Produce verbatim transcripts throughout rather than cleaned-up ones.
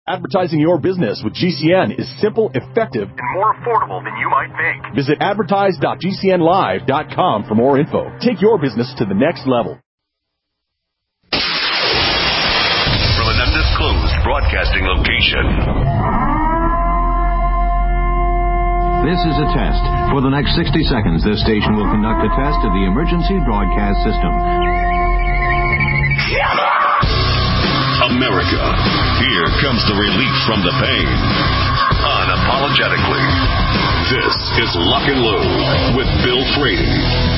Advertising your business with G C N is simple, effective, and more affordable than you might think. Visit advertise dot g c n live dot com for more info. Take your business to the next level. From an undisclosed broadcasting location. This is a test. For the next sixty seconds, this station will conduct a test of the emergency broadcast system. America, here comes the relief from the pain. Unapologetically. This is Lock and Load with Bill Frady.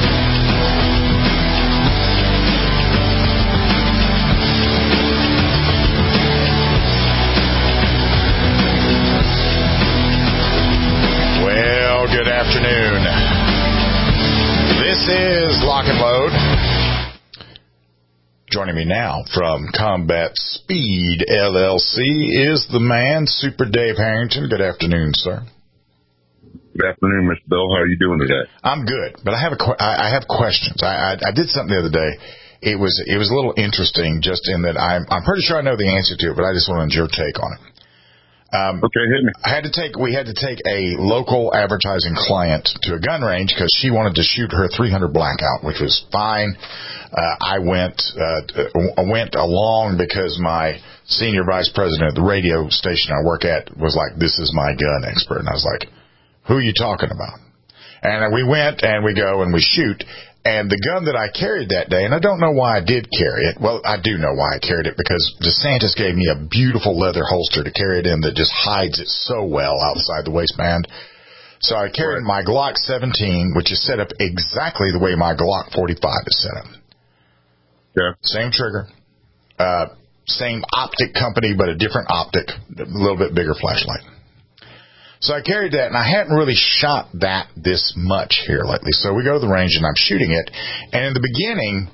Well, good afternoon. This is Lock and Load. Joining me now from Combat Speed L L C is the man, Super Dave Harrington. Good afternoon, sir. Good afternoon, Mister Bill. How are you doing today? I'm good, but I have a I have questions. I, I I did something the other day. It was it was a little interesting, just in that I'm I'm pretty sure I know the answer to it, but I just wanted your take on it. Um, okay, hit me. I had to take we had to take a local advertising client to a gun range because she wanted to shoot her three hundred blackout, which was fine. Uh, I went uh, went along because my senior vice president at the radio station I work at was like, "This is my gun expert," and I was like, "Who are you talking about?" And we went and we go and we shoot. And the gun that I carried that day, and I don't know why I did carry it. Well, I do know why I carried it, because DeSantis gave me a beautiful leather holster to carry it in that just hides it so well outside the waistband. So I carried my Glock seventeen, which is set up exactly the way my Glock forty-five is set up. Yeah. Same trigger, uh, same optic company, but a different optic, a little bit bigger flashlight. So I carried that, and I hadn't really shot that this much here lately. So we go to the range, and I'm shooting it. And in the beginning,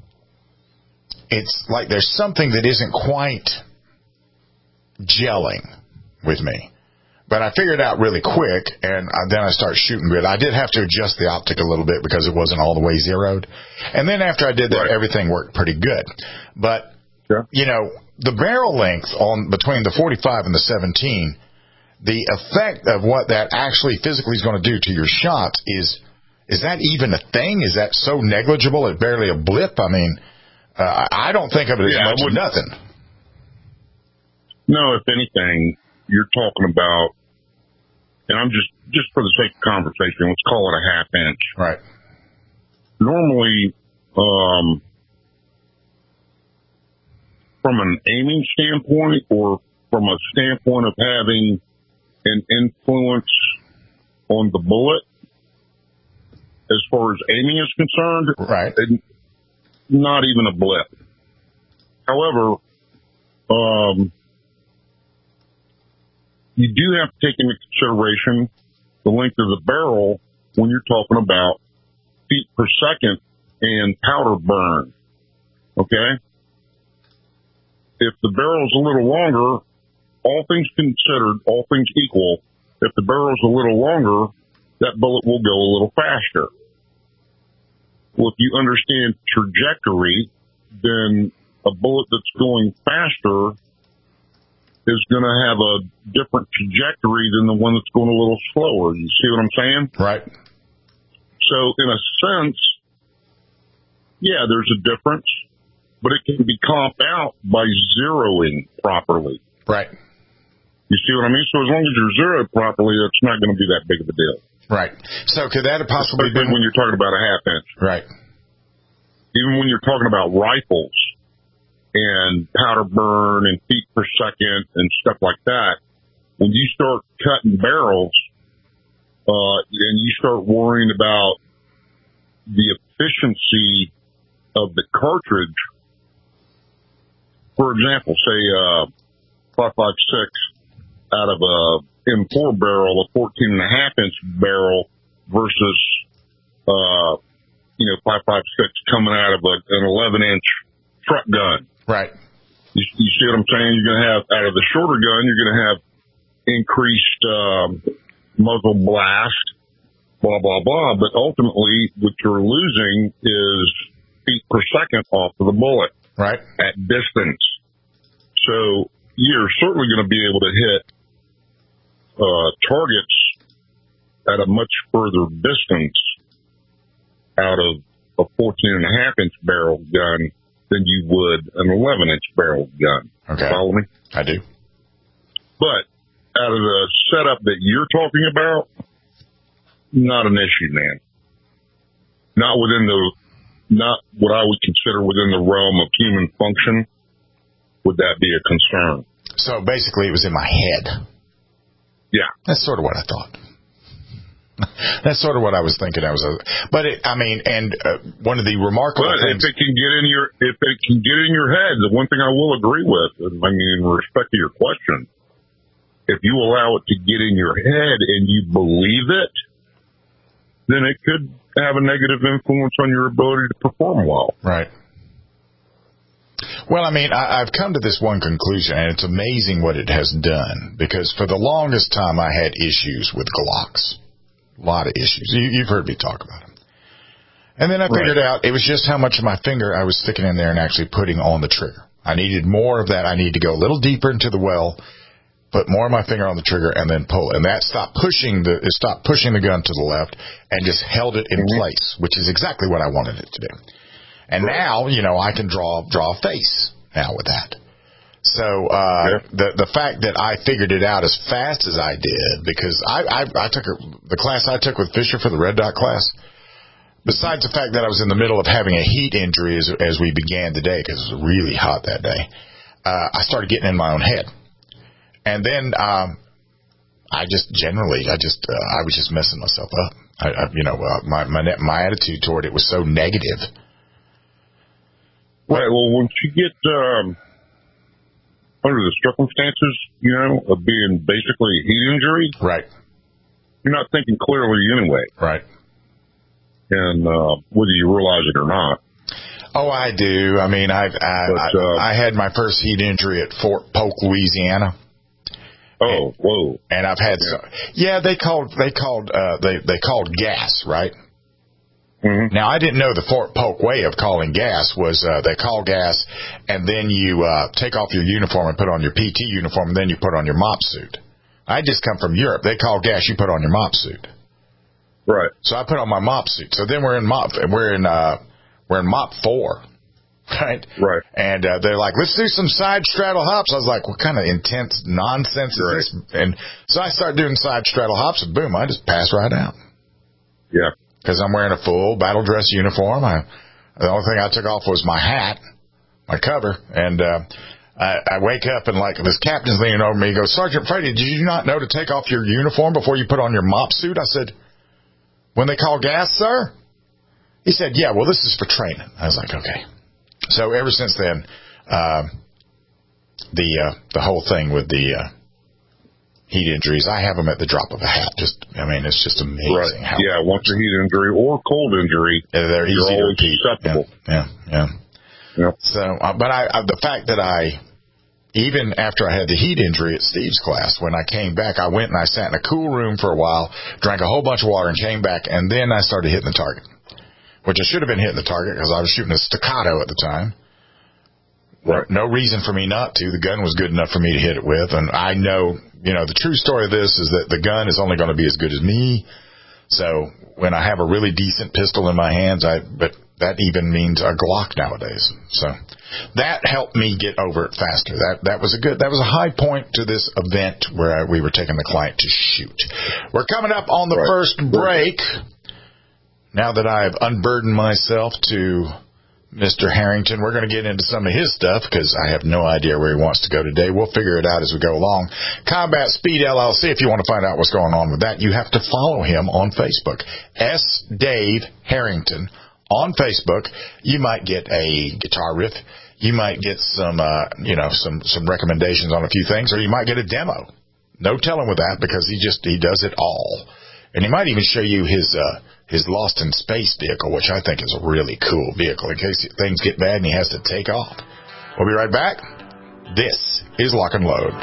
it's like there's something that isn't quite gelling with me. But I figured it out really quick, and then I start shooting good. I did have to adjust the optic a little bit because it wasn't all the way zeroed. And then after I did that, right, everything worked pretty good. But, yeah. you know, the barrel length on between the forty-five and the seventeen, the effect of what that actually physically is going to do to your shots is, is that even a thing? Is that so negligible? It's barely a blip? I mean, uh, I don't think of it as yeah, much as nothing. No, if anything, you're talking about, and I'm just, just for the sake of conversation, let's call it a half inch. Right. Normally, um, from an aiming standpoint or from a standpoint of having an influence on the bullet, as far as aiming is concerned, right? Not even a blip. However, um, you do have to take into consideration the length of the barrel when you're talking about feet per second and powder burn. Okay? If the barrel's a little longer, all things considered, all things equal, if the barrel's a little longer, that bullet will go a little faster. Well, if you understand trajectory, then a bullet that's going faster is going to have a different trajectory than the one that's going a little slower. You see what I'm saying? Right. So, in a sense, yeah, there's a difference, but it can be comped out by zeroing properly. Right. You see what I mean? So as long as you're zeroed properly, it's not going to be that big of a deal. Right. So could that have possibly Especially been... when you're talking about a half inch. Right. Even when you're talking about rifles and powder burn and feet per second and stuff like that, when you start cutting barrels, uh, and you start worrying about the efficiency of the cartridge, for example, say, uh, five five six out of a M four barrel, a fourteen and a half inch barrel versus, uh, you know, five five six coming out of a, an eleven inch truck gun. Right. You, you see what I'm saying? You're going to have, out of the shorter gun, you're going to have increased, um, muzzle blast, blah, blah, blah. But ultimately, what you're losing is feet per second off of the bullet. Right. At distance. So, you're certainly going to be able to hit uh, targets at a much further distance out of a fourteen and a half inch barrel gun than you would an eleven inch barrel gun. Okay. Follow me? I do. But out of the setup that you're talking about, not an issue, man. Not within the, not what I would consider within the realm of human function would that be a concern. So basically it was in my head. Yeah. That's sort of what I thought. That's sort of what I was thinking. I was, uh, but it, I mean, and uh, one of the remarkable but things. if it can get in your, if it can get in your head, the one thing I will agree with, I mean, in respect to your question, if you allow it to get in your head and you believe it, then it could have a negative influence on your ability to perform well. Right. Well, I mean, I, I've come to this one conclusion, and it's amazing what it has done, because for the longest time I had issues with Glocks. A lot of issues. You, you've heard me talk about them. And then I figured right. out it was just how much of my finger I was sticking in there and actually putting on the trigger. I needed more of that. I needed to go a little deeper into the well, put more of my finger on the trigger, and then pull. And that stopped pushing the, it stopped pushing the gun to the left and just held it in mm-hmm. place, which is exactly what I wanted it to do. And right. now, you know, I can draw draw a face now with that. So uh, yeah. the the fact that I figured it out as fast as I did, because I I, I took a, the class I took with Fisher for the Red Dot class. Besides the fact that I was in the middle of having a heat injury as as we began the day, because it was really hot that day, uh, I started getting in my own head, and then um, I just generally I just uh, I was just messing myself up. I, I, you know, uh, my my my attitude toward it was so negative. Right. Well, once you get um, under the circumstances, you know, of being basically a heat injury, right, you're not thinking clearly anyway. Right. And uh, whether you realize it or not. Oh, I do. I mean, I've, I but, uh, I, I had my first heat injury at Fort Polk, Louisiana. Oh, and, whoa! And I've had, yeah, some, yeah they called they called uh, they they called gas, right? Mm-hmm. Now, I didn't know the Fort Polk way of calling gas was uh, they call gas, and then you uh, take off your uniform and put on your P T uniform, and then you put on your mop suit. I just come from Europe. They call gas, you put on your mop suit. Right. So I put on my mop suit. So then we're in mop we're in uh, we're in mop four, right? Right. And uh, they're like, let's do some side straddle hops. I was like, what kind of intense nonsense is right. this? And so I started doing side straddle hops, and boom, I just passed right out. Yeah. Because I'm wearing a full battle dress uniform. I, the only thing I took off was my hat, my cover, and uh, I, I wake up and like this captain's leaning over me. He goes, Sergeant Frady, did you not know to take off your uniform before you put on your mop suit? I said, when they call gas, sir? He said, yeah, well, this is for training. I was like, okay. So ever since then, uh, the uh, the whole thing with the uh, heat injuries, I have them at the drop of a hat. Just, I mean, it's just amazing. Right. How yeah, once a heat injury or cold injury, they're you're easy always to repeat. susceptible. Yeah, yeah. yeah. So, uh, but I, uh, the fact that I, even after I had the heat injury at Steve's class, when I came back, I went and I sat in a cool room for a while, drank a whole bunch of water, and came back, and then I started hitting the target, which I should have been hitting the target because I was shooting a staccato at the time. Right. No reason for me not to. The gun was good enough for me to hit it with, and I know, you know, the true story of this is that the gun is only going to be as good as me. So when I have a really decent pistol in my hands, I but that even means a Glock nowadays. So that helped me get over it faster. That that was a good, that was a high point to this event where I, we were taking the client to shoot. We're coming up on the right. first break. Now that I've unburdened myself to Mister Harrington, we're going to get into some of his stuff because I have no idea where he wants to go today. We'll figure it out as we go along. Combat Speed L L C, if you want to find out what's going on with that, you have to follow him on Facebook. S. Dave Harrington on Facebook. You might get a guitar riff. You might get some, uh, you know, some, some recommendations on a few things, or you might get a demo. No telling with that because he just, he does it all. And he might even show you his, uh, his Lost in Space vehicle, which I think is a really cool vehicle in case things get bad and he has to take off. We'll be right back. This is Lock and Load.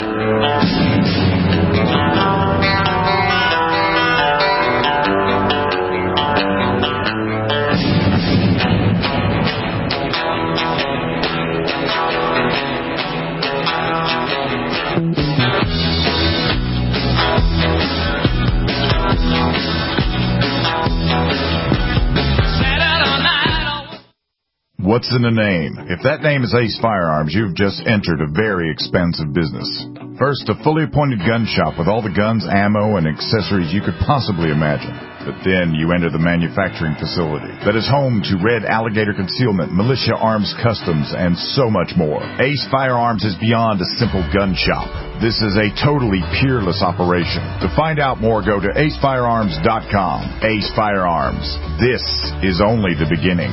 What's in the name? If that name is Ace Firearms, you've just entered a very expensive business. First, a fully appointed gun shop with all the guns, ammo, and accessories you could possibly imagine. But then you enter the manufacturing facility that is home to Red Alligator Concealment, Militia Arms Customs, and so much more. Ace Firearms is beyond a simple gun shop. This is a totally peerless operation. To find out more, go to ace firearms dot com. Ace Firearms. This is only the beginning.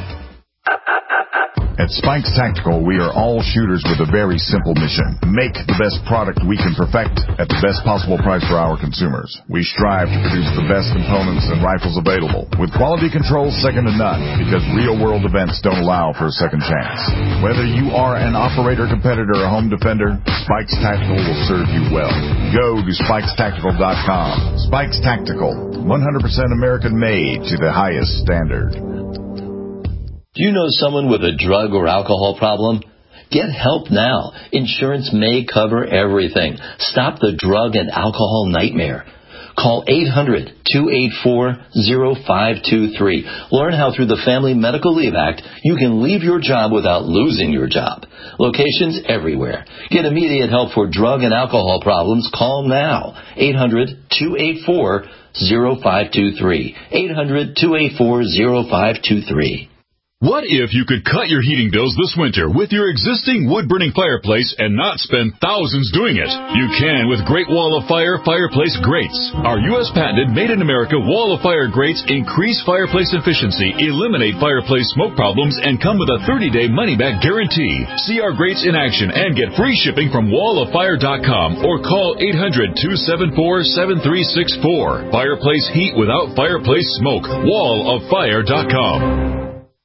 At Spikes Tactical, we are all shooters with a very simple mission. Make the best product we can perfect at the best possible price for our consumers. We strive to produce the best components and rifles available, with quality control second to none, because real-world events don't allow for a second chance. Whether you are an operator, competitor, or home defender, Spikes Tactical will serve you well. Go to spikes tactical dot com. Spikes Tactical, one hundred percent American-made to the highest standard. Do you know someone with a drug or alcohol problem? Get help now. Insurance may cover everything. Stop the drug and alcohol nightmare. Call eight hundred, two eight four, zero five two three. Learn how through the Family Medical Leave Act you can leave your job without losing your job. Locations everywhere. Get immediate help for drug and alcohol problems. Call now. eight hundred, two eight four, zero five two three. eight hundred, two eight four, zero five two three. What if you could cut your heating bills this winter with your existing wood-burning fireplace and not spend thousands doing it? You can with Great Wall of Fire Fireplace Grates. Our U S patented made-in-America Wall of Fire grates increase fireplace efficiency, eliminate fireplace smoke problems, and come with a thirty-day money-back guarantee. See our grates in action and get free shipping from wall of fire dot com or call eight hundred, two seven four, seven three six four. Fireplace heat without fireplace smoke. wall of fire dot com.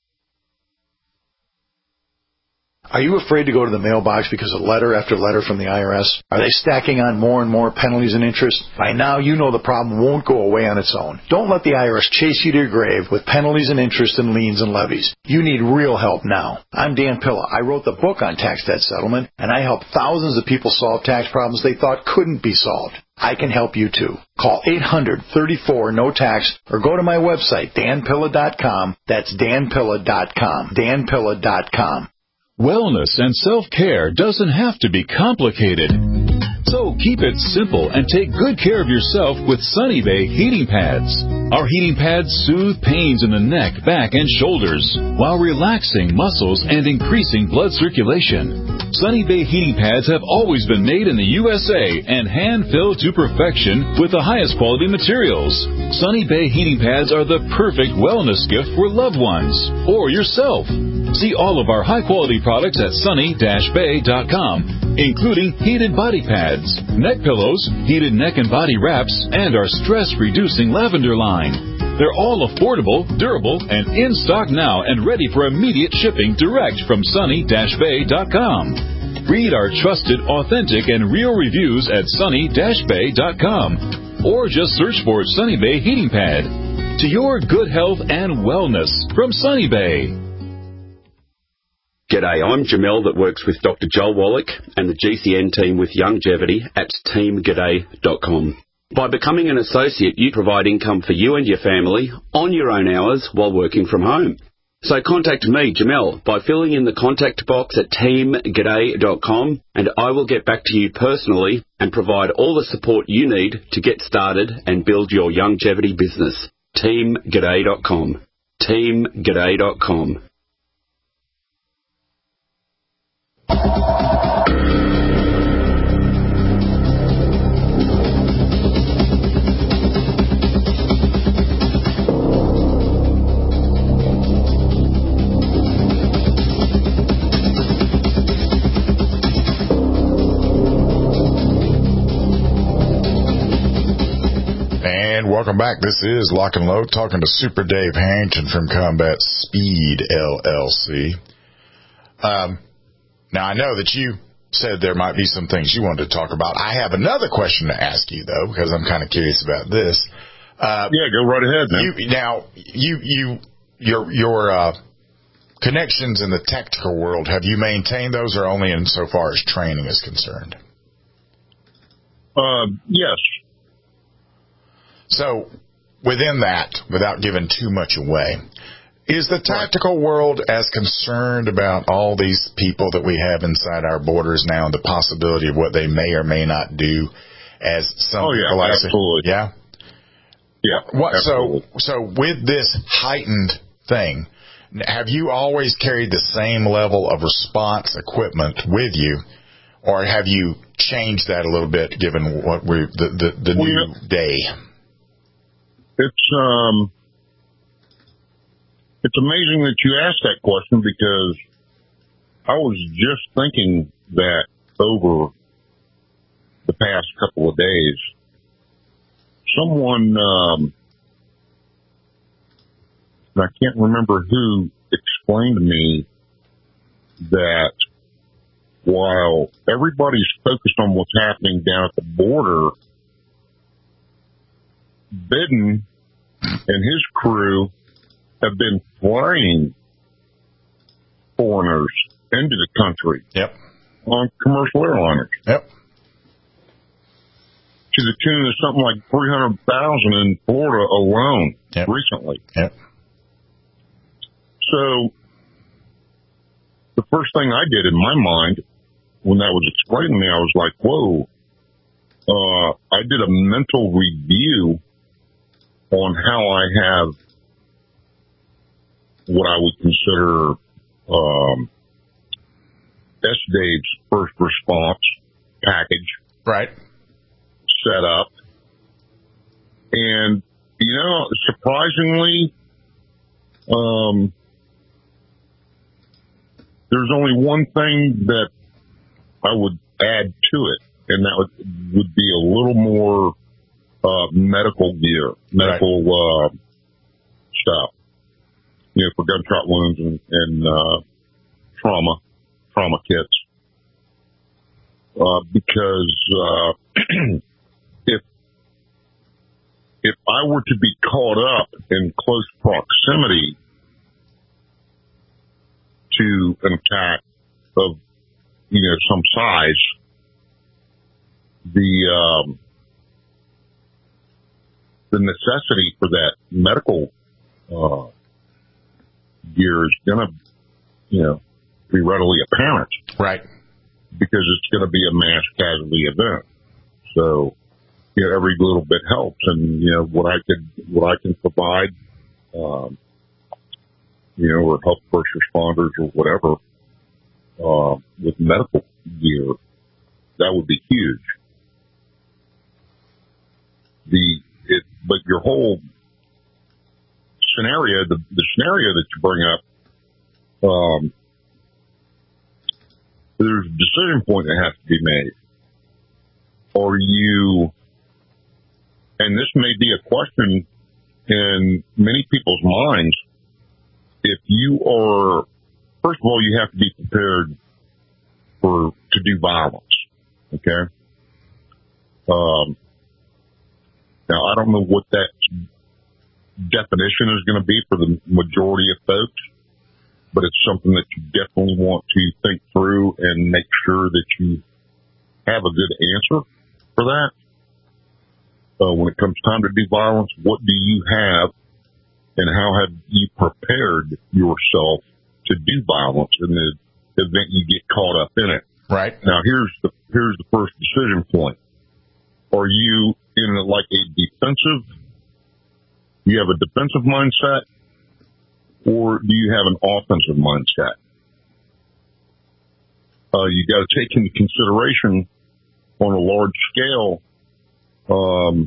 Are you afraid to go to the mailbox because of letter after letter from the I R S? Are they stacking on more and more penalties and interest? By now, you know the problem won't go away on its own. Don't let the I R S chase you to your grave with penalties and interest and liens and levies. You need real help now. I'm Dan Pilla. I wrote the book on tax debt settlement, and I help thousands of people solve tax problems they thought couldn't be solved. I can help you too. Call eight hundred, thirty-four, no tax or go to my website, dan pilla dot com. That's dan pilla dot com. dan pilla dot com. Wellness and self-care doesn't have to be complicated. So keep it simple and take good care of yourself with Sunny Bay heating pads. Our heating pads soothe pains in the neck, back, and shoulders while relaxing muscles and increasing blood circulation. Sunny Bay heating pads have always been made in the U S A and hand-filled to perfection with the highest quality materials. Sunny Bay heating pads are the perfect wellness gift for loved ones or yourself. See all of our high-quality products at sunny dash bay dot com, including heated body pads, neck pillows, heated neck and body wraps, and our stress-reducing lavender line. They're all affordable, durable, and in stock now and ready for immediate shipping direct from sunny dash bay dot com. Read our trusted, authentic, and real reviews at sunny dash bay dot com or just search for Sunny Bay Heating Pad. To your good health and wellness from Sunny Bay. G'day, I'm Jamel that works with Doctor Joel Wallach and the G C N team with Longevity at team g'day dot com. By becoming an associate, you provide income for you and your family on your own hours while working from home. So contact me, Jamel, by filling in the contact box at team g'day dot com, and I will get back to you personally and provide all the support you need to get started and build your longevity business. team g'day dot com. team g'day dot com. Welcome back. This is Lock and Load, talking to Super Dave Harrington from Combat Speed L L C. Um, now, I know that you said there might be some things you wanted to talk about. I have another question to ask you, though, because I'm kind of curious about this. Uh, yeah, go right ahead, man. You, now, you, you, your, your uh, connections in the tactical world, have you maintained those, or only insofar as training is concerned? Uh, yes. So, within that, without giving too much away, Is the tactical world as concerned about all these people that we have inside our borders now and the possibility of what they may or may not do as some oh, yeah, people like absolutely. Yeah? Yeah. What, absolutely. so, so with this heightened thing, have you always carried the same level of response equipment with you, or have you changed that a little bit given what we the, the, the well, new you know, day? It's, um, It's amazing that you asked that question because I was just thinking that over the past couple of days. Someone, um, I can't remember who, explained to me that while everybody's focused on what's happening down at the border, Biden and his crew have been flying foreigners into the country. Yep. On commercial airliners. Yep. To the tune of something like three hundred thousand in Florida alone. Yep. Recently. Yep. So the first thing I did in my mind when that was explained to me, I was like, whoa. Uh, I did a mental review on how I have what I would consider um, S. Dave's first response package. Right. Set up. And, you know, surprisingly, um, there's only one thing that I would add to it, and that would, would be a little more uh, medical gear, medical right. uh, stuff. You know, for gunshot wounds and, and uh, trauma, trauma kits. Uh, because uh, if if I were to be caught up in close proximity to an attack of, you know, some size, the um, the necessity for that medical uh, gear is going to, you know, be readily apparent. Right. Because it's going to be a mass casualty event. So, you know, every little bit helps. And, you know, what I could, what I can provide, um, you know, or help first responders or whatever, uh, with medical gear, that would be huge. The, it, but your whole scenario, the, the scenario that you bring up, um, there's a decision point that has to be made. Are you, and this may be a question in many people's minds, if you are, first of all, you have to be prepared for, to do violence. Okay? Um, now, I don't know what that definition is going to be for the majority of folks, but it's something that you definitely want to think through and make sure that you have a good answer for that. Uh, when it comes time to do violence, what do you have and how have you prepared yourself to do violence in the event you get caught up in it? Right. Now, here's the, here's the first decision point. Are you in a, like a defensive, you have a defensive mindset, or do you have an offensive mindset? Uh, you got to take into consideration on a large scale, um,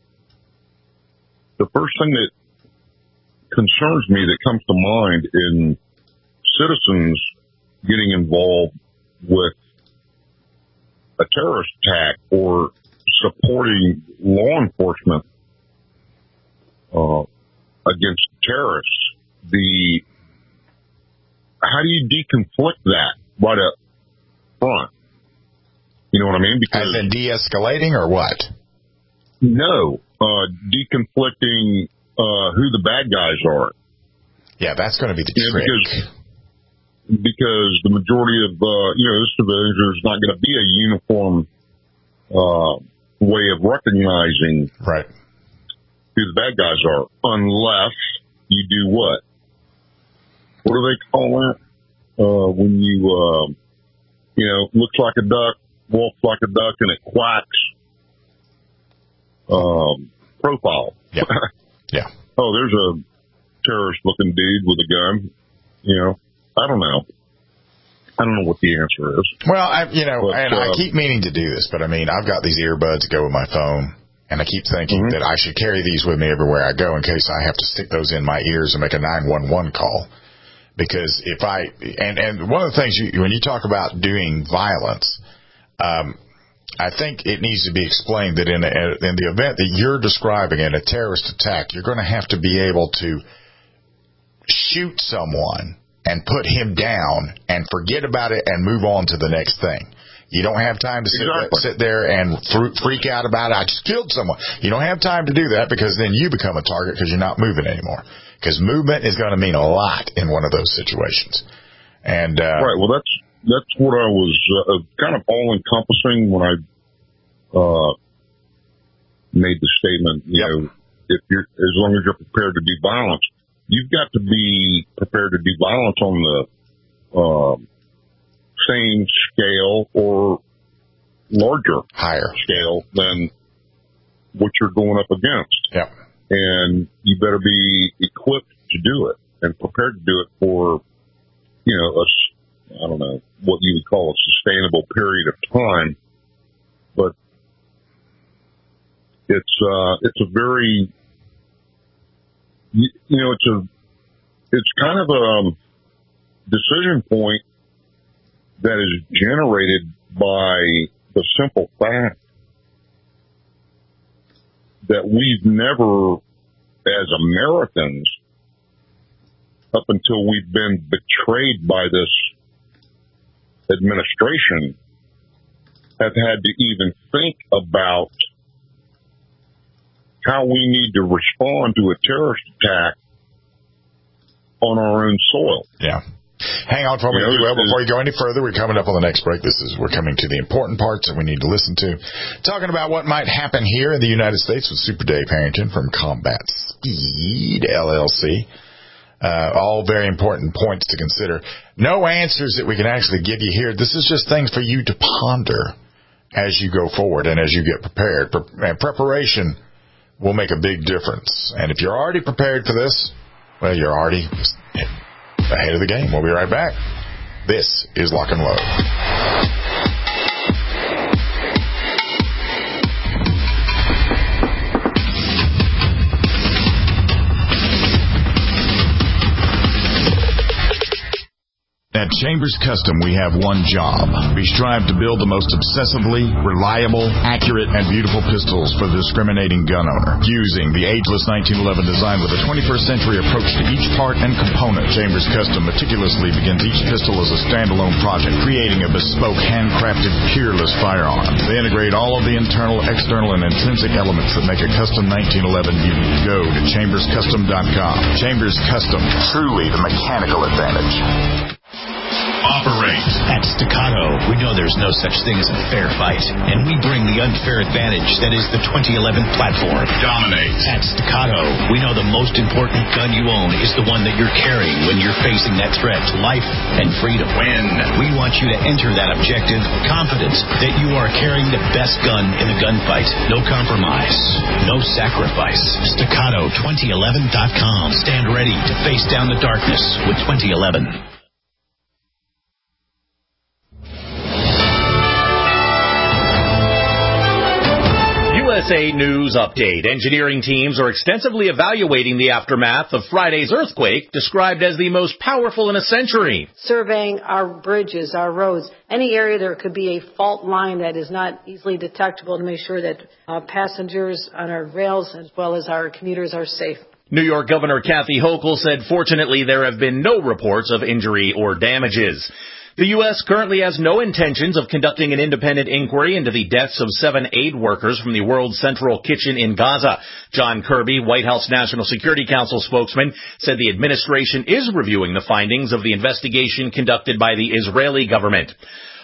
the first thing that concerns me that comes to mind in citizens getting involved with a terrorist attack or supporting law enforcement uh, against terrorists, the how do you deconflict that right up front? You know what I mean? Because as in de-escalating or what? No, uh, deconflicting uh, who the bad guys are. Yeah, that's going to be the yeah, trick. Because, because the majority of uh, you know, this division is not going to be a uniform uh, way of recognizing right. who the bad guys are, unless you do what? what do they call that? Uh, when you, uh, you know, looks like a duck, walks like a duck, and it quacks. Um, profile. Yeah. Yeah. Oh, there's a terrorist-looking dude with a gun. You know, I don't know. I don't know what the answer is. Well, I, you know, but, and uh, I keep meaning to do this, but I mean, I've got these earbuds that go with my phone, and I keep thinking mm-hmm. that I should carry these with me everywhere I go in case I have to stick those in my ears and make a nine one one call. Because if I, and, and one of the things you, when you talk about doing violence, um, I think it needs to be explained that in, a, in the event that you're describing in a terrorist attack, you're going to have to be able to shoot someone and put him down and forget about it and move on to the next thing. You don't have time to sit, exactly. sit there and freak out about it. I just killed someone. You don't have time to do that because then you become a target because you're not moving anymore. Because movement is going to mean a lot in one of those situations. And uh, right. Well, that's that's what I was uh, kind of all encompassing when I uh, made the statement. You yep. know, if you're as long as you're prepared to do violence, you've got to be prepared to do violence on the uh, same scale or larger, higher scale than what you're going up against. Yeah. And you better be equipped to do it and prepared to do it for, you know, a, I don't know what you would call a sustainable period of time, but it's, uh, it's a very, you, you know, it's a, it's kind of a decision point that is generated by the simple fact that we've never, as Americans, up until we've been betrayed by this administration, have had to even think about how we need to respond to a terrorist attack on our own soil. Yeah. Hang on for me, you know, well, before you go any further. We're coming up on the next break. This is we're coming to the important parts that we need to listen to. Talking about what might happen here in the United States with Super Dave Harrington from Combat Speed L L C. Uh, all very important points to consider. No answers that we can actually give you here. This is just things for you to ponder as you go forward and as you get prepared. Pre- and preparation will make a big difference. And if you're already prepared for this, well, you're already ahead of the game. We'll be right back. This is Lock and Load. At Chambers Custom, we have one job. We strive to build the most obsessively, reliable, accurate, and beautiful pistols for the discriminating gun owner. Using the ageless nineteen eleven design with a twenty-first century approach to each part and component, Chambers Custom meticulously begins each pistol as a standalone project, creating a bespoke, handcrafted, peerless firearm. They integrate all of the internal, external, and intrinsic elements that make a custom nineteen eleven unique. Go to chambers custom dot com. Chambers Custom, truly the mechanical advantage. Operate. At Staccato, we know there's no such thing as a fair fight, and we bring the unfair advantage that is the twenty eleven platform. Dominate. At Staccato, we know the most important gun you own is the one that you're carrying when you're facing that threat to life and freedom. Win. We want you to enter that objective confident that you are carrying the best gun in the gunfight. No compromise. No sacrifice. Staccato twenty eleven dot com. Stand ready to face down the darkness with twenty eleven. U S A News Update. Engineering teams are extensively evaluating the aftermath of Friday's earthquake, described as the most powerful in a century. Surveying our bridges, our roads, any area there could be a fault line that is not easily detectable to make sure that uh, passengers on our rails as well as our commuters are safe. New York Governor Kathy Hochul said, fortunately, there have been no reports of injury or damages. The U S currently has no intentions of conducting an independent inquiry into the deaths of seven aid workers from the World Central Kitchen in Gaza. John Kirby, White House National Security Council spokesman, said the administration is reviewing the findings of the investigation conducted by the Israeli government.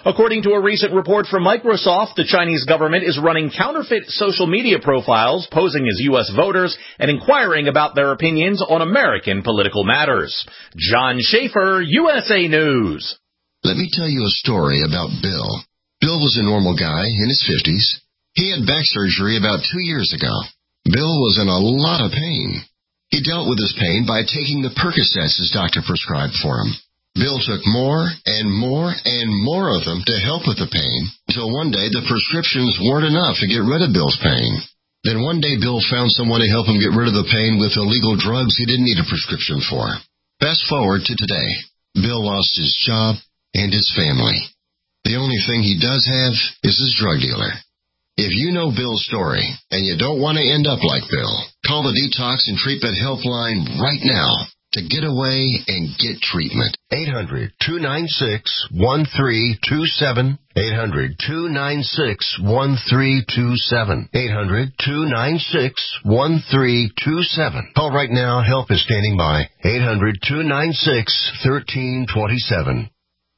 According to a recent report from Microsoft, the Chinese government is running counterfeit social media profiles posing as U S voters and inquiring about their opinions on American political matters. John Schaefer, U S A News. Let me tell you a story about Bill. Bill was a normal guy in his fifties. He had back surgery about two years ago. Bill was in a lot of pain. He dealt with his pain by taking the Percocets his doctor prescribed for him. Bill took more and more and more of them to help with the pain, until one day the prescriptions weren't enough to get rid of Bill's pain. Then one day Bill found someone to help him get rid of the pain with illegal drugs he didn't need a prescription for. Fast forward to today. Bill lost his job and his family. The only thing he does have is his drug dealer. If you know Bill's story and you don't want to end up like Bill, call the Detox and Treatment Helpline right now to get away and get treatment. eight hundred, two nine six, one three two seven. eight hundred, two nine six, one three two seven. eight hundred, two nine six, one three two seven. Call right now. Help is standing by. eight hundred, two nine six, one three two seven.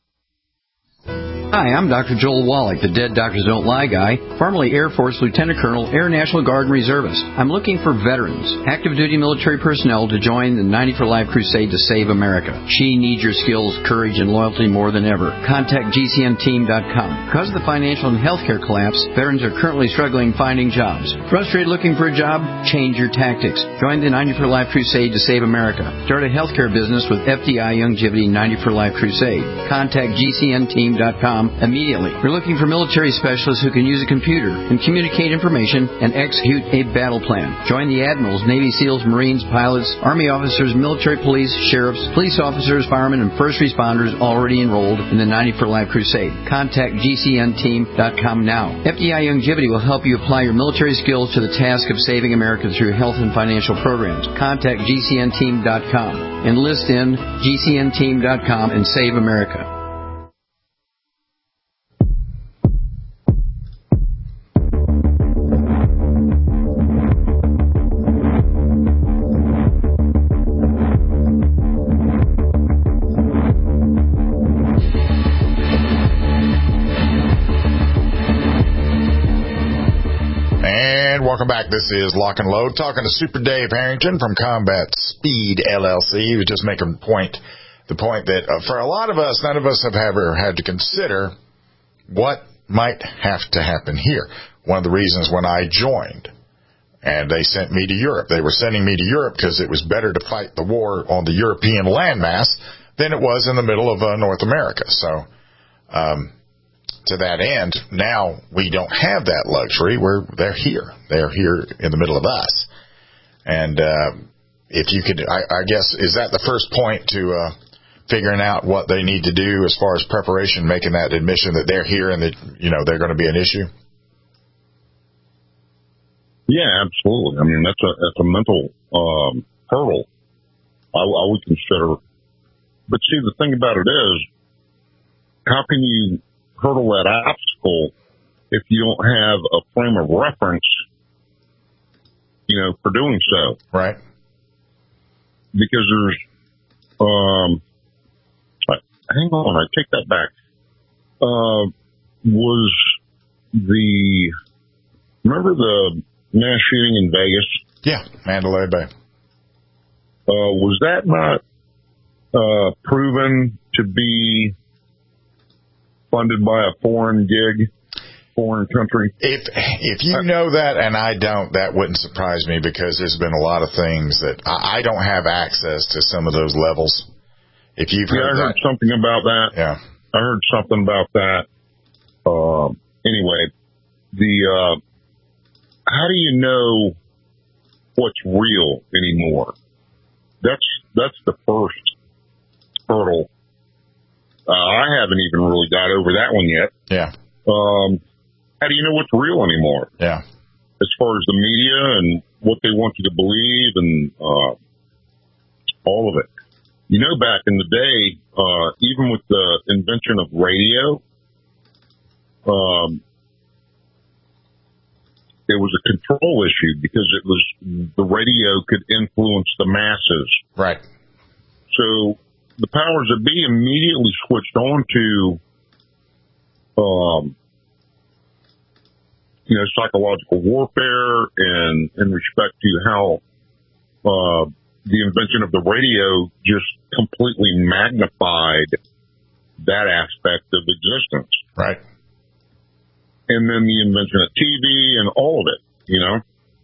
Hi, I'm Doctor Joel Wallach, the Dead Doctors Don't Lie guy, formerly Air Force Lieutenant Colonel, Air National Guard and Reservist. I'm looking for veterans, active duty military personnel to join the ninety for Life crusade to save America. She needs your skills, courage, and loyalty more than ever. Contact G C N team dot com. Because of the financial and healthcare collapse, veterans are currently struggling finding jobs. Frustrated looking for a job? Change your tactics. Join the ninety for Life crusade to save America. Start a healthcare business with F D I Youngevity ninety for Life crusade. Contact G C N team dot com immediately. We're looking for military specialists who can use a computer and communicate information and execute a battle plan. Join the admirals, Navy SEALs, Marines, pilots, Army officers, military police, sheriffs, police officers, firemen, and first responders already enrolled in the ninety for Life crusade. Contact G C N team dot com now. F D I Youngevity will help you apply your military skills to the task of saving America through health and financial programs. Contact G C N team dot com. Enlist in G C N team dot com and save America. Welcome back. This is Lock and Load, talking to Super Dave Harrington from Combat Speed L L C. He was just making point, the point that uh, for a lot of us, none of us have ever had to consider what might have to happen here. One of the reasons when I joined, and they sent me to Europe, they were sending me to Europe because it was better to fight the war on the European landmass than it was in the middle of uh, North America. So, um, to that end, now we don't have that luxury. We're they're here. They're here in the middle of us. And uh, if you could, I, I guess, is that the first point to uh, figuring out what they need to do as far as preparation, making that admission that they're here and that, you know, they're going to be an issue? Yeah, absolutely. I mean, that's a that's a mental um, hurdle. I, I would consider. But see, the thing about it is, how can you hurdle that obstacle if you don't have a frame of reference, you know, for doing so? Right. Because there's, um, hang on, I take that back. Uh, was the, remember the mass shooting in Vegas? Yeah, Mandalay Bay. Uh, was that not, uh, proven to be funded by a foreign gig, foreign country? If if you know that and I don't, that wouldn't surprise me, because there's been a lot of things that I, I don't have access to some of those levels. If you've yeah, heard I heard that, something about that. Yeah, I heard something about that. Uh, anyway, the uh, how do you know what's real anymore? That's that's the first hurdle. Uh, I haven't even really got over that one yet. Yeah. Um, how do you know what's real anymore? Yeah. As far as the media and what they want you to believe and uh, all of it. You know, back in the day, uh, even with the invention of radio, um, it was a control issue because it was the radio could influence the masses. Right. So the powers that be immediately switched on to um, you know, psychological warfare and in respect to how uh, the invention of the radio just completely magnified that aspect of existence. Right. And then the invention of T V and all of it, you know.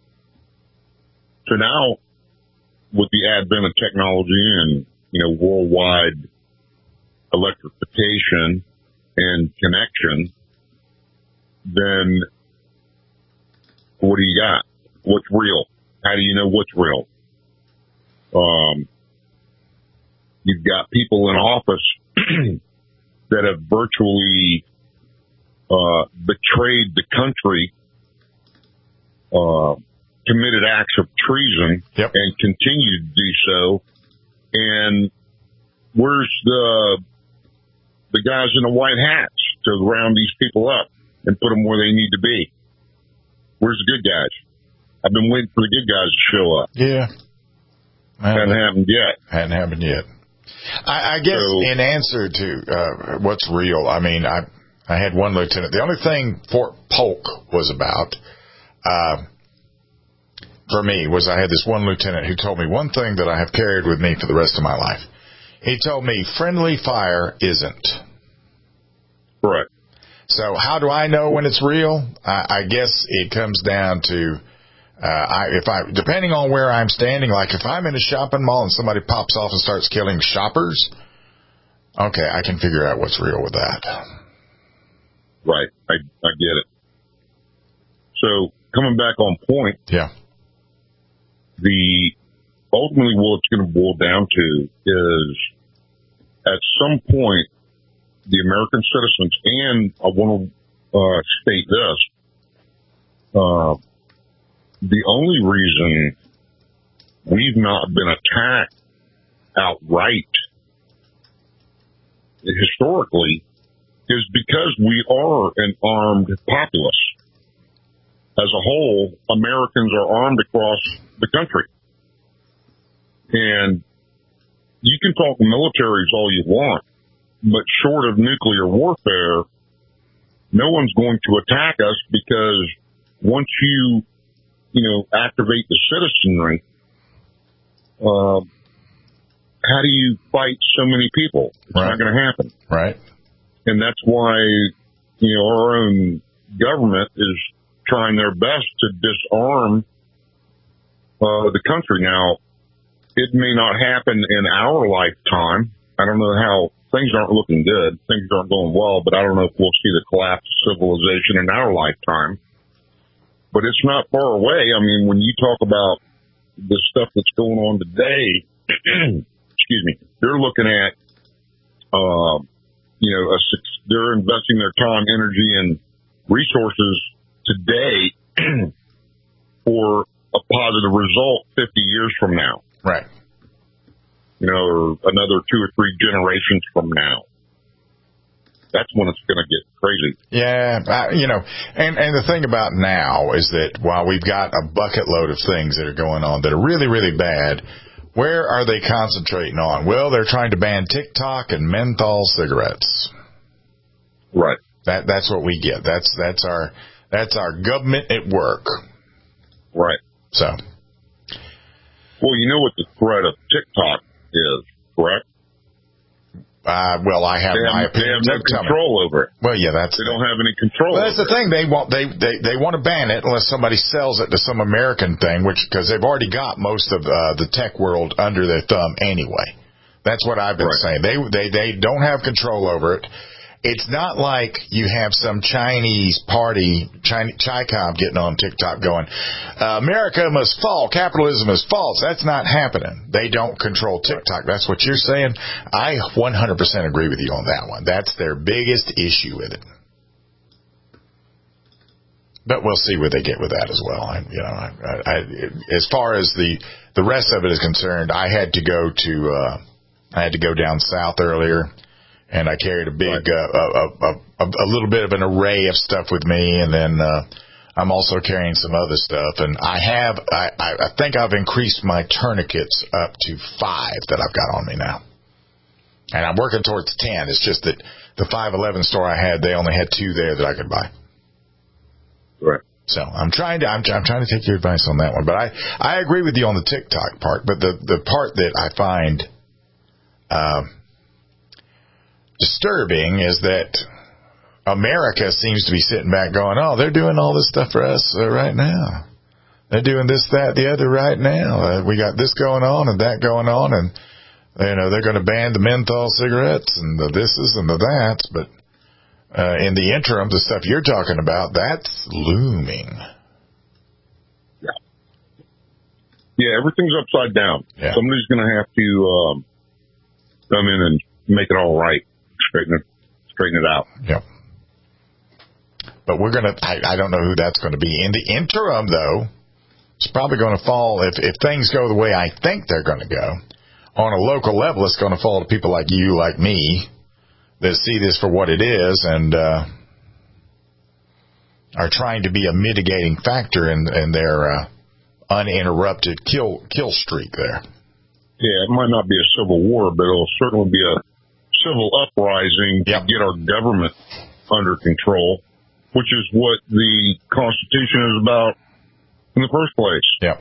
So now, with the advent of technology and, you know, worldwide electrification and connection, then what do you got? What's real? How do you know what's real? Um, you've got people in office that have virtually uh, betrayed the country, uh, committed acts of treason, yep. and continue to do so. And where's the the guys in the white hats to round these people up and put them where they need to be? Where's the good guys? I've been waiting for the good guys to show up. Yeah. Hasn't happened yet. Hadn't happened yet. I, I guess so, in answer to uh, what's real, I mean, I I had one lieutenant. The only thing Fort Polk was about, uh, for me, was I had this one lieutenant who told me one thing that I have carried with me for the rest of my life. He told me friendly fire isn't. Correct. So how do I know when it's real? I, I guess it comes down to, uh, I, if I, depending on where I'm standing, like if I'm in a shopping mall and somebody pops off and starts killing shoppers, okay, I can figure out what's real with that. Right. I, I get it. So coming back on point. Yeah. The, ultimately what it's going to boil down to is at some point, the American citizens, and I want to uh, state this, uh, the only reason we've not been attacked outright historically is because we are an armed populace. As a whole, Americans are armed across the country. And you can talk militaries all you want, but short of nuclear warfare, no one's going to attack us because once you, you know, activate the citizenry, uh, how do you fight so many people? It's right. not going to happen. Right. And that's why, you know, our own government is trying their best to disarm uh, the country. Now, it may not happen in our lifetime. I don't know how. Things aren't looking good. Things aren't going well, but I don't know if we'll see the collapse of civilization in our lifetime. But it's not far away. I mean, when you talk about the stuff that's going on today, excuse me, they're looking at, uh, you know, a, they're investing their time, energy, and resources today for a positive result fifty years from now. Right. You know, or another two or three generations from now. That's when it's going to get crazy. Yeah, I, you know, and, and the thing about now is that while we've got a bucket load of things that are going on that are really, really bad, where are they concentrating on? Well, they're trying to ban TikTok and menthol cigarettes. Right. That that's what we get. That's that's our that's our government at work. Right. So. Well, you know what the threat of TikTok is, correct? Uh, well, I have, have my opinion. They have no control over it. Well, yeah, that's. They don't have any control. Well, that's the thing. They want they, they they want to ban it unless somebody sells it to some American thing, which because they've already got most of uh, the tech world under their thumb anyway. That's what I've been right. saying. They they they don't have control over it. It's not like you have some Chinese party, China, Chi-Com getting on TikTok going, uh, America must fall, capitalism is false. That's not happening. They don't control TikTok. That's what you're saying. I one hundred percent agree with you on that one. That's their biggest issue with it. But we'll see where they get with that as well. I, you know, I, I, as far as the, the rest of it is concerned, I had to go to, uh, I had to go down south earlier. And I carried a big, right. uh, a, a, a, a little bit of an array of stuff with me, and then uh, I'm also carrying some other stuff. And I have, I, I think I've increased my tourniquets up to five that I've got on me now. And I'm working towards ten. It's just that the five eleven store I had, they only had two there that I could buy. Right. So I'm trying to I'm, I'm trying to take your advice on that one. But I, I agree with you on the TikTok part. But the, the part that I find um, disturbing is that America seems to be sitting back going, oh, they're doing all this stuff for us uh, right now. They're doing this, that, the other right now. Uh, we got this going on and that going on, and you know they're going to ban the menthol cigarettes and the thises and the that's. But uh, in the interim, the stuff you're talking about, that's looming. Yeah, yeah, everything's upside down. Yeah. Somebody's going to have to um, come in and make it all right, straighten it, straighten it out. Yep. But we're going to. I, I don't know who that's going to be. In the interim, though. It's probably going to fall, if, if things go the way I think they're going to go, on a local level, it's going to fall to people like you, like me, that see this for what it is and uh, are trying to be a mitigating factor in, in their uh, uninterrupted kill kill streak there. Yeah, it might not be a civil war, but it'll certainly be a civil uprising yep. to get our government under control, which is what the Constitution is about in the first place. Yep.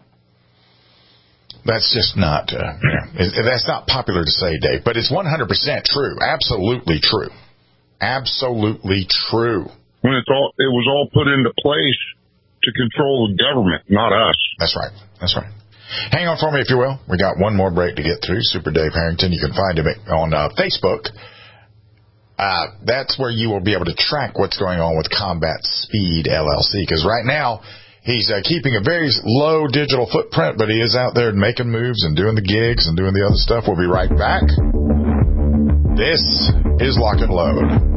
That's just not, uh, that's not popular to say, Dave, but it's one hundred percent true. Absolutely true. Absolutely true. When it's all, it was all put into place to control the government, not us. That's right. That's right. Hang on for me, if you will. We got one more break to get through. Super Dave Harrington. You can find him on uh, Facebook. Uh, that's where you will be able to track what's going on with Combat Speed L L C, because right now, he's uh, keeping a very low digital footprint, but he is out there making moves and doing the gigs and doing the other stuff. We'll be right back. This is Lock and Load.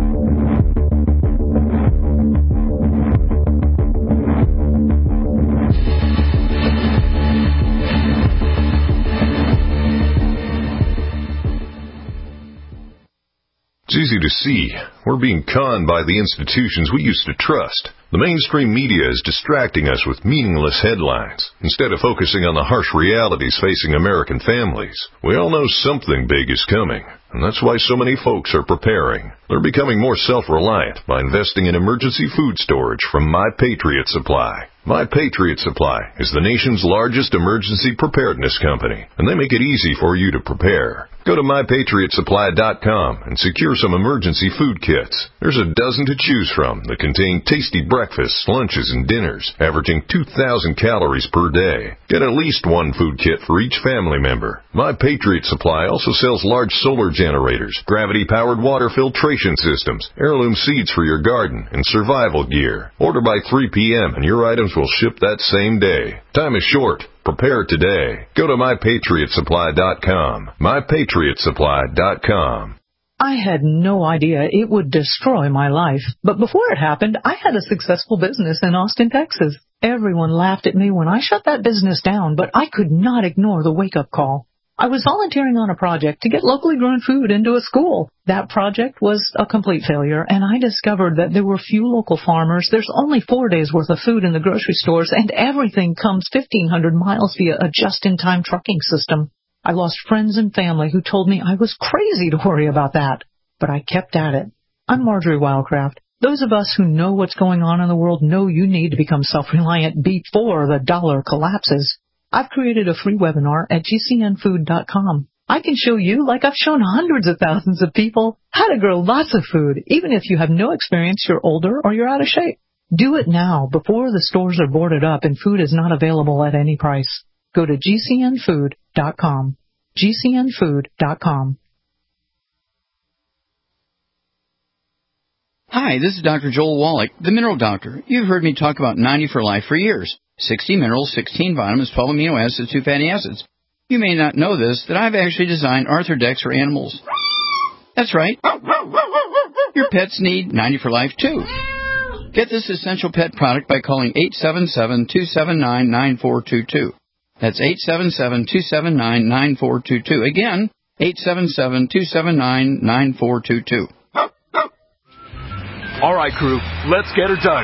It's easy to see. We're being conned by the institutions we used to trust. The mainstream media is distracting us with meaningless headlines instead of focusing on the harsh realities facing American families. We all know something big is coming, and that's why so many folks are preparing. They're becoming more self-reliant by investing in emergency food storage from My Patriot Supply. My Patriot Supply is the nation's largest emergency preparedness company, and they make it easy for you to prepare. Go to my patriot supply dot com and secure some emergency food kits. There's a dozen to choose from that contain tasty breakfasts, lunches, and dinners, averaging two thousand calories per day. Get at least one food kit for each family member. My Patriot Supply also sells large solar generators, gravity-powered water filtration systems, heirloom seeds for your garden, and survival gear. Order by three p.m. and your items will ship that same day. Time is short. Prepare today. Go to my patriot supply dot com. my patriot supply dot com. I had no idea it would destroy my life. But before it happened, I had a successful business in Austin, Texas. Everyone laughed at me when I shut that business down, but I could not ignore the wake-up call. I was volunteering on a project to get locally grown food into a school. That project was a complete failure, and I discovered that there were few local farmers. There's only four days' worth of food in the grocery stores, and everything comes fifteen hundred miles via a just-in-time trucking system. I lost friends and family who told me I was crazy to worry about that, but I kept at it. I'm Marjorie Wildcraft. Those of us who know what's going on in the world know you need to become self-reliant before the dollar collapses. I've created a free webinar at G C N food dot com. I can show you, like I've shown hundreds of thousands of people, how to grow lots of food, even if you have no experience, you're older, or you're out of shape. Do it now, before the stores are boarded up and food is not available at any price. Go to G C N food dot com. G C N food dot com. Hi, this is Doctor Joel Wallach, the Mineral Doctor. You've heard me talk about ninety for Life for years. sixty minerals, sixteen vitamins, twelve amino acids, two fatty acids. You may not know this, that I've actually designed Arthrodex for animals. That's right. Your pets need ninety for Life, too. Get this essential pet product by calling eight seven seven, two seven nine, nine four two two. That's eight seven seven, two seven nine, nine four two two. Again, eight seven seven, two seven nine, nine four two two. All right, crew, let's get her dug.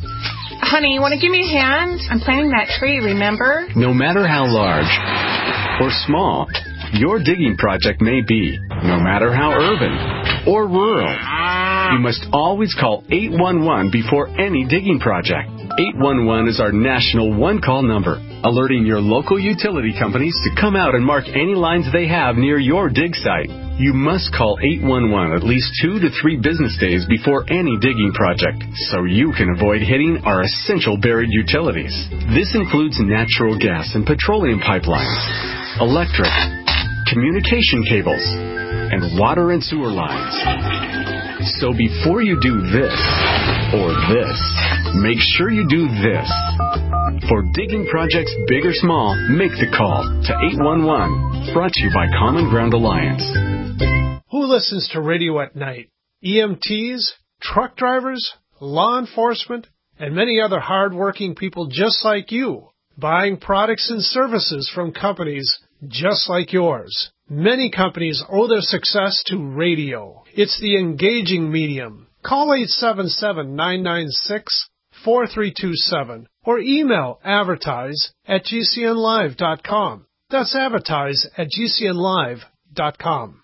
Honey, you want to give me a hand? I'm planting that tree, remember? No matter how large or small your digging project may be, no matter how urban or rural, you must always call eight one one before any digging project. eight one one is our national one-call number, alerting your local utility companies to come out and mark any lines they have near your dig site. You must call eight one one at least two to three business days before any digging project, so you can avoid hitting our essential buried utilities. This includes natural gas and petroleum pipelines, electric, communication cables, and water and sewer lines. So before you do this or this, make sure you do this. For digging projects big or small, make the call to eight one one. Brought to you by Common Ground Alliance. Who listens to radio at night? E M Ts, truck drivers, law enforcement, and many other hard-working people just like you, buying products and services from companies just like yours. Many companies owe their success to radio. It's the engaging medium. Call eight seven seven, nine nine six, four three two seven or email advertise at g c n live dot com. That's advertise at g c n live dot com.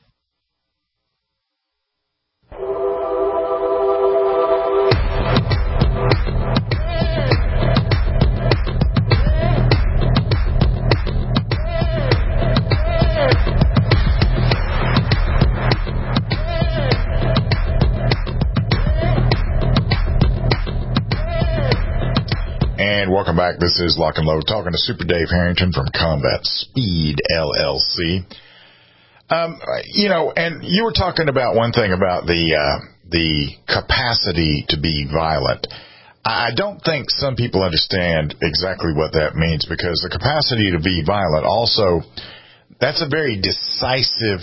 And welcome back. This is Lock and Load, talking to Super Dave Harrington from Combat Speed L L C. Um, you know, and you were talking about one thing about the uh, the capacity to be violent. I don't think some people understand exactly what that means, because the capacity to be violent also, that's a very decisive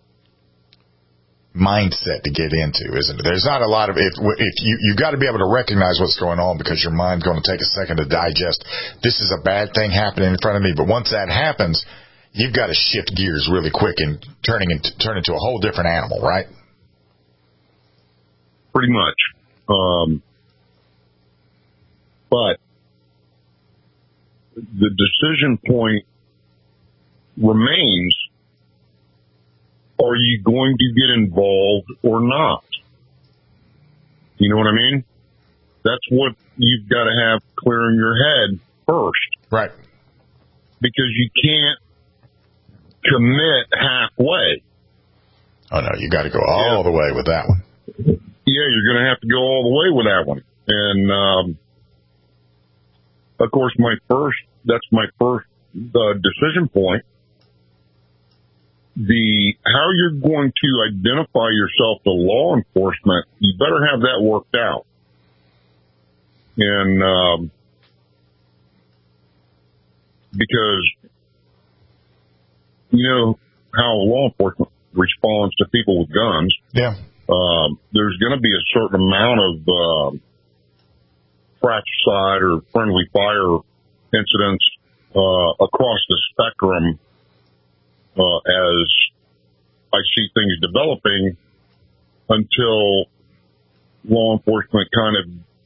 mindset to get into, isn't it? There's not a lot of, if, if you, you've got to be able to recognize what's going on, because your mind's going to take a second to digest, this is a bad thing happening in front of me. But once that happens, you've got to shift gears really quick and turning into, turn into a whole different animal, right? Pretty much. Um, but the decision point remains, are you going to get involved or not? You know what I mean? That's what you've got to have clear in your head first. Right. Because you can't commit halfway. Oh, no, you got to go all yeah. the way with that one. Yeah, you're going to have to go all the way with that one. And, um, of course, my first, that's my first uh, decision point. The how you're going to identify yourself to law enforcement, you better have that worked out. And um, because you know how law enforcement responds to people with guns. Yeah. Um, there's going to be a certain amount of uh, fratricide or friendly fire incidents uh, across the spectrum. Uh, as I see things developing, until law enforcement kind of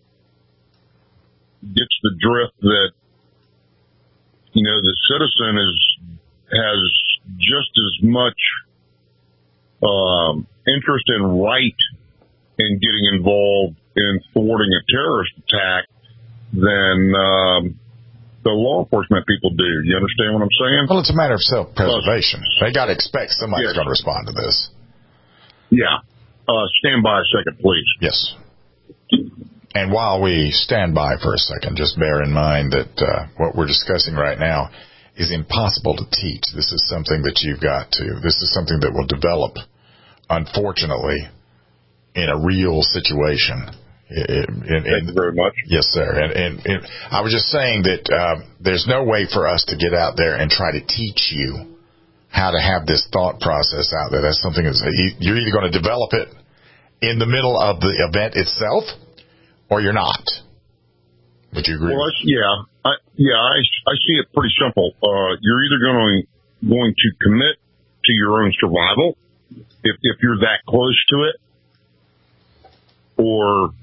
gets the drift that, you know, the citizen is, has just as much, um, interest and right in getting involved in thwarting a terrorist attack than, um, the law enforcement people do. You understand what I'm saying? Well, it's a matter of self-preservation. They got to expect somebody's yes. going to respond to this. Yeah. Uh, stand by a second, please. Yes. And while we stand by for a second, just bear in mind that uh, what we're discussing right now is impossible to teach. This is something that you've got to. This is something that will develop, unfortunately, in a real situation. It, it, it, Thank you very much. Yes, sir. And, and, and I was just saying that uh, there's no way for us to get out there and try to teach you how to have this thought process out there. That's something that's, you're either going to develop it in the middle of the event itself, or you're not. Would you agree? Well, I, yeah, I, yeah, I, I see it pretty simple. Uh, you're either going going to commit to your own survival, if if you're that close to it, or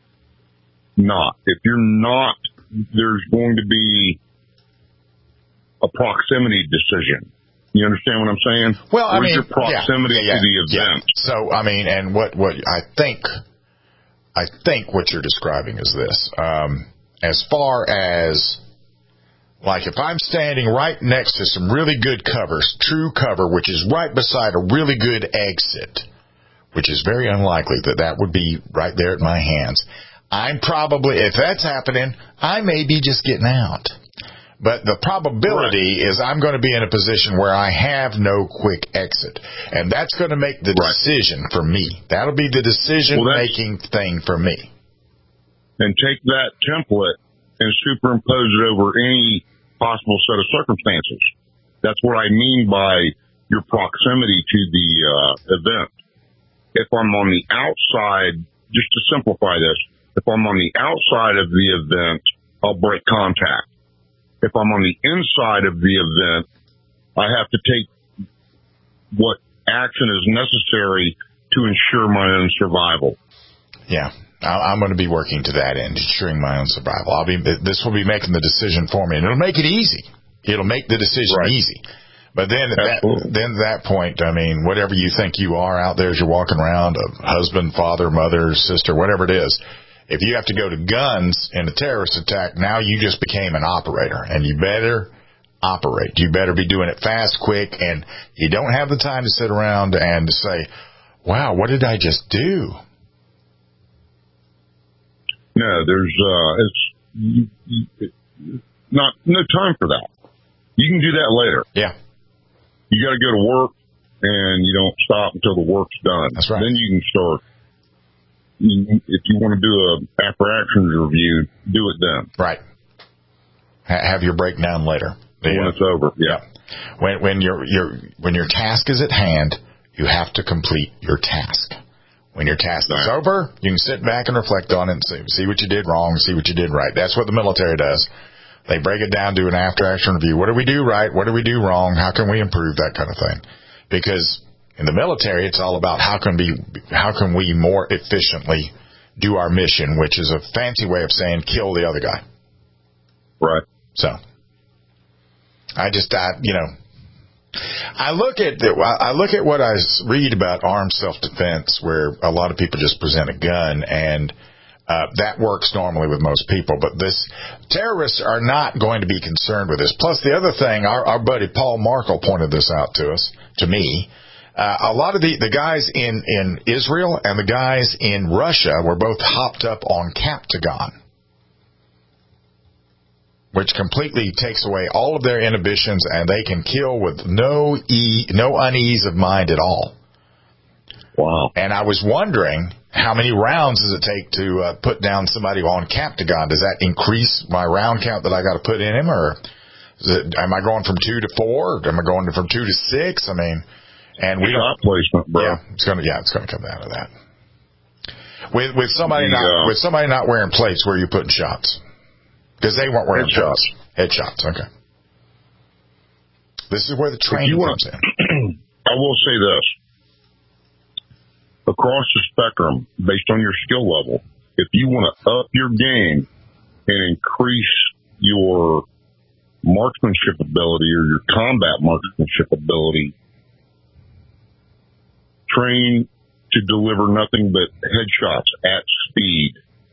not. If you're not, there's going to be a proximity decision. You understand what I'm saying? Well, I Where's mean, your proximity yeah, yeah, to the event? Yeah. So, I mean, and what, what I think, I think what you're describing is this. Um, as far as, like, if I'm standing right next to some really good covers, true cover, which is right beside a really good exit, which is very unlikely that that would be right there at my hands, I'm probably, if that's happening, I may be just getting out. But the probability right. is I'm going to be in a position where I have no quick exit. And that's going to make the right. decision for me. That'll be the decision-making well, thing for me. And take that template and superimpose it over any possible set of circumstances. That's what I mean by your proximity to the uh, event. If I'm on the outside, just to simplify this, if I'm on the outside of the event, I'll break contact. If I'm on the inside of the event, I have to take what action is necessary to ensure my own survival. Yeah, I'm going to be working to that end, ensuring my own survival. I'll be. This will be making the decision for me, and it'll make it easy. It'll make the decision right. easy. But then at that, then at that point, I mean, whatever you think you are out there as you're walking around, a husband, father, mother, sister, whatever it is, if you have to go to guns in a terrorist attack, now you just became an operator, and you better operate. You better be doing it fast, quick, and you don't have the time to sit around and to say, wow, what did I just do? No, there's, uh, it's you, you, not, no time for that. You can do that later. Yeah. You got to go to work, and you don't stop until the work's done. That's right. Then you can start. If you want to do a after actions review, do it then. Right. Ha- have your breakdown later. When yeah. it's over. Yeah. When when your your when your task is at hand, you have to complete your task. When your task right. is over, you can sit back and reflect on it and see, see what you did wrong, see what you did right. That's what the military does. They break it down, do an after action review. What do we do right? What do we do wrong? How can we improve? That kind of thing. Because in the military, it's all about how can we how can we more efficiently do our mission, which is a fancy way of saying kill the other guy. Right. So, I just, I, you know, I look at the, I look at what I read about armed self-defense, where a lot of people just present a gun, and uh, that works normally with most people. But this terrorists are not going to be concerned with this. Plus, the other thing, our, our buddy Paul Markle pointed this out to us, to me. Uh, a lot of the, the guys in, in Israel and the guys in Russia were both hopped up on Captagon, which completely takes away all of their inhibitions, and they can kill with no e, no unease of mind at all. Wow. And I was wondering, how many rounds does it take to uh, put down somebody on Captagon? Does that increase my round count that I got to put in him, or is it, am I going from two to four? Am I going from two to six? I mean... And we shot placement, bro. Yeah, it's gonna yeah, it's gonna come down to that. With with somebody the, not uh, with somebody not wearing plates, where are you putting shots? Because they weren't wearing headshots. Headshots, okay. This is where the training comes in. I will say this: across the spectrum, based on your skill level, if you want to up your game and increase your marksmanship ability or your combat marksmanship ability, train to deliver nothing but headshots at speed.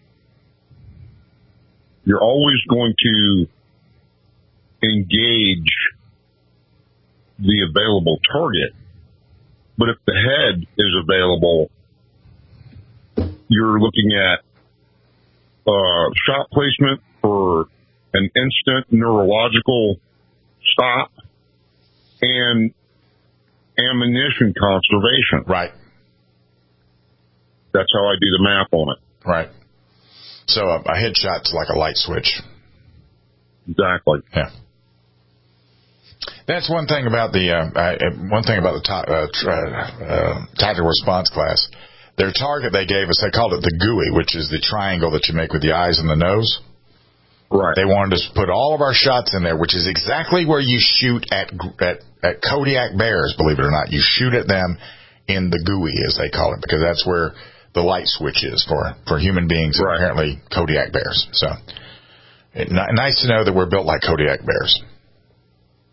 You're always going to engage the available target, but if the head is available, you're looking at uh, shot placement for an instant neurological stop and ammunition conservation. Right. That's how I do the math on it. Right. So a, a headshot's like a light switch. Exactly. Yeah. That's one thing about the uh, I, one thing about the ta- uh, uh, tactical response class. Their target they gave us, they called it the G U I, which is the triangle that you make with the eyes and the nose. Right. They wanted us to put all of our shots in there, which is exactly where you shoot at at, at Kodiak bears, believe it or not. You shoot at them in the G U I, as they call it, because that's where the light switch is for, for human beings, right. And apparently Kodiak bears. So, it, n- nice to know that we're built like Kodiak bears.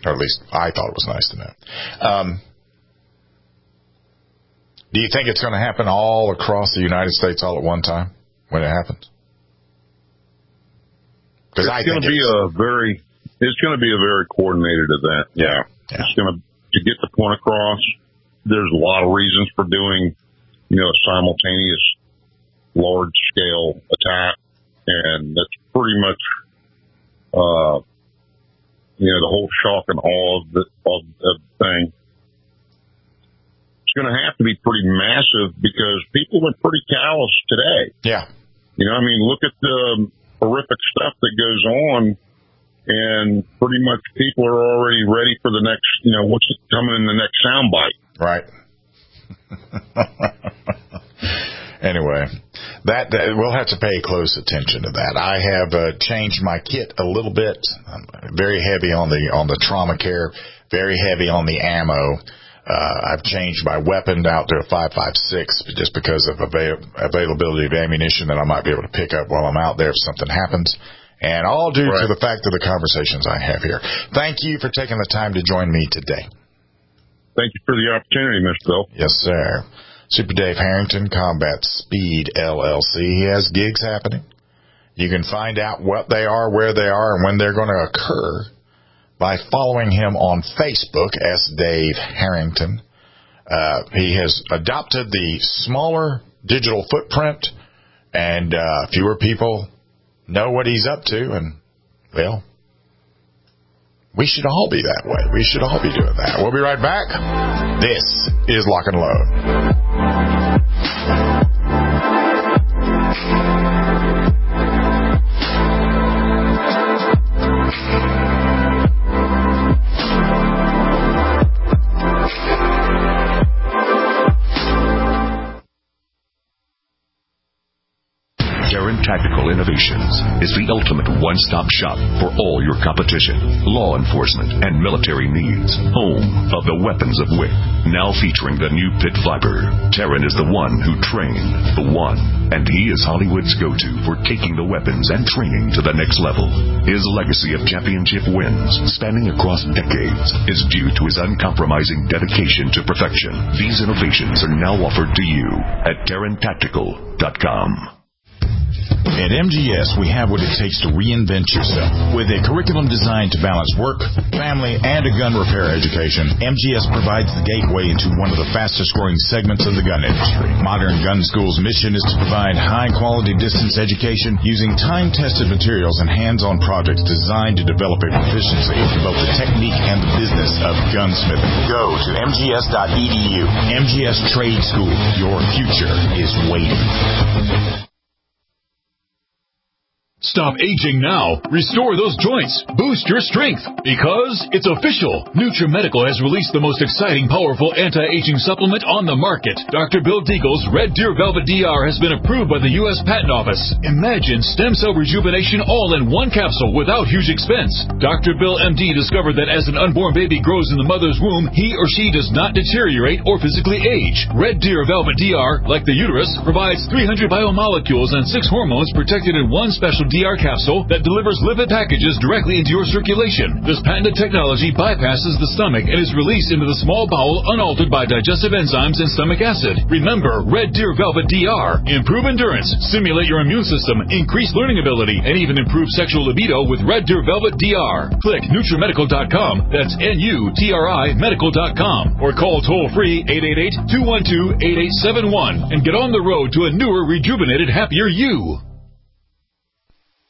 Or at least I thought it was nice to know. Um, do you think it's going to happen all across the United States all at one time when it happens? Because I think it's going to be a very, it's going to be a very coordinated event. Yeah, yeah. It's going to to get the point across. There's a lot of reasons for doing, you know, a simultaneous large scale attack, and that's pretty much, uh, you know, the whole shock and awe of the, of the thing. It's going to have to be pretty massive because people are pretty callous today. Yeah. You know, I mean, look at the horrific stuff that goes on, and pretty much people are already ready for the next, you know, what's coming in the next soundbite. Right. Anyway, that, that we'll have to pay close attention to that. I have uh, changed my kit a little bit. I'm very heavy on the on the trauma care, very heavy on the ammo. Uh, I've changed my weapon out to a five five six just because of avail- availability of ammunition that I might be able to pick up while I'm out there if something happens. And all due right. to the fact of the conversations I have here. Thank you for taking the time to join me today. Thank you for the opportunity, Mister Bill. Yes, sir. Super Dave Harrington, Combat Speed L L C. He has gigs happening. You can find out what they are, where they are, and when they're going to occur by following him on Facebook as Dave Harrington. Uh, he has adopted the smaller digital footprint, and uh, fewer people know what he's up to, and, well, we should all be that way. We should all be doing that. We'll be right back. This is Lock and Load. Darren Tactical Innovations is the ultimate one-stop shop for all your competition, law enforcement, and military needs. Home of the weapons of W I C. Now featuring the new Pit Viper. Darren is the one who trained the one, and he is Hollywood's go-to for taking the weapons and training to the next level. His legacy of championship wins, spanning across decades, is due to his uncompromising dedication to perfection. These innovations are now offered to you at Darren Tactical dot com. At M G S, we have what it takes to reinvent yourself. With a curriculum designed to balance work, family, and a gun repair education, M G S provides the gateway into one of the fastest-growing segments of the gun industry. Modern Gun School's mission is to provide high-quality distance education using time-tested materials and hands-on projects designed to develop a proficiency in both the technique and the business of gunsmithing. Go to M G S dot E D U. M G S Trade School. Your future is waiting. Stop aging now. Restore those joints. Boost your strength. Because it's official. NutriMedical has released the most exciting, powerful anti-aging supplement on the market. Doctor Bill Deagle's Red Deer Velvet D R has been approved by the U S Patent Office. Imagine stem cell rejuvenation all in one capsule without huge expense. Doctor Bill M D discovered that as an unborn baby grows in the mother's womb, he or she does not deteriorate or physically age. Red Deer Velvet D R, like the uterus, provides three hundred biomolecules and six hormones protected in one special D R capsule that delivers lipid packages directly into your circulation. This patented technology bypasses the stomach and is released into the small bowel unaltered by digestive enzymes and stomach acid. Remember, Red Deer Velvet D R. Improve endurance, stimulate your immune system, increase learning ability, and even improve sexual libido with Red Deer Velvet D R. Click NutriMedical dot com, that's N U T R I Medical dot com, or call toll-free eight eight eight, two one two, eight eight seven one and get on the road to a newer, rejuvenated, happier you.